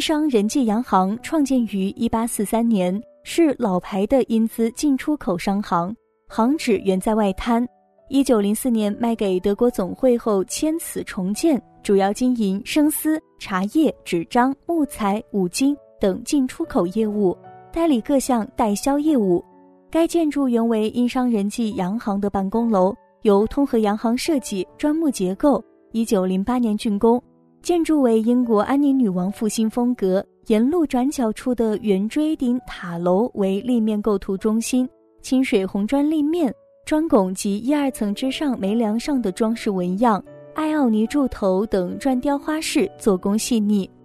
商仁济洋行创建于1843年，是老牌的英资进出口商行，行址原在外滩。1904年卖给德国总会后迁此重建，主要经营生丝、茶叶、纸张、木材、五金等进出口业务，代理各项代销业务。该建筑原为英商仁济洋行的办公楼，由通和洋行设计，砖木结构，1908年竣工。建筑为英国安宁女王复兴风格，沿路转角处的圆锥顶塔楼为立面构图中心，清水红砖立面，砖拱及1、2层之上楣梁上的装饰纹样、艾奥尼柱头等砖雕花饰做工细腻，